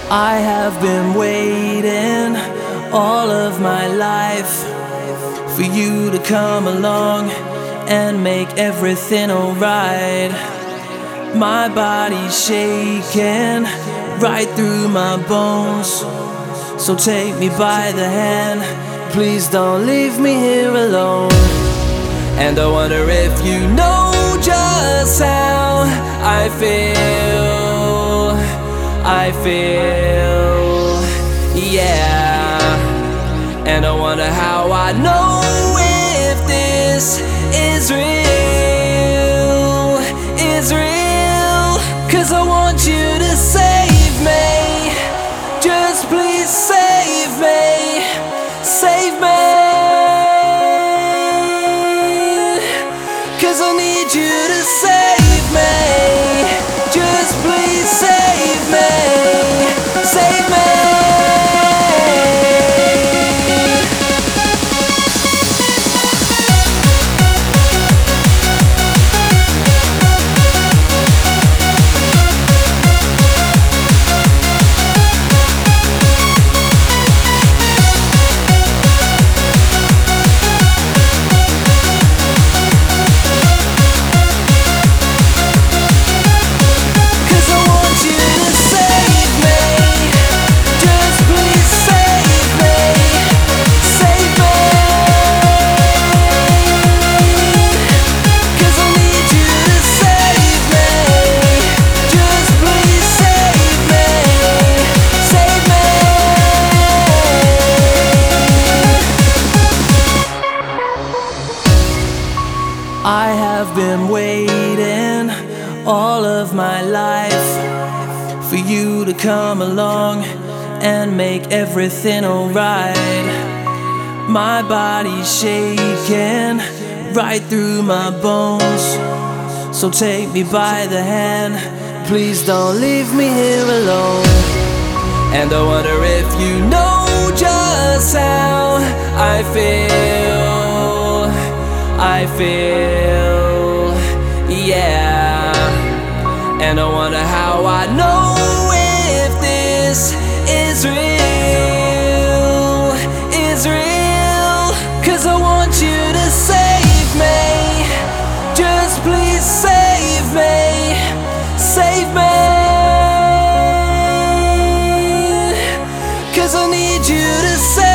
I have been waiting all of my life for you to come along and make everything alright. My body's shaking right through my bones, so take me by the hand, please don't leave me here alone. And I wonder if you know just how I feel, yeah. And I wonder how I know if this is real, is real. 'Cause I want you to save me, just please save me, save me. 'Cause I need you to save me, just please save me, save me. I have been waiting all of my life for you to come along and make everything alright. My body's shaking right through my bones, so take me by the hand, please don't leave me here alone. And I wonder if you know just how I feel, yeah. And I wonder how I know if this is real, is real. 'Cause I want you to save me, just please save me, save me. 'Cause I need you to save me.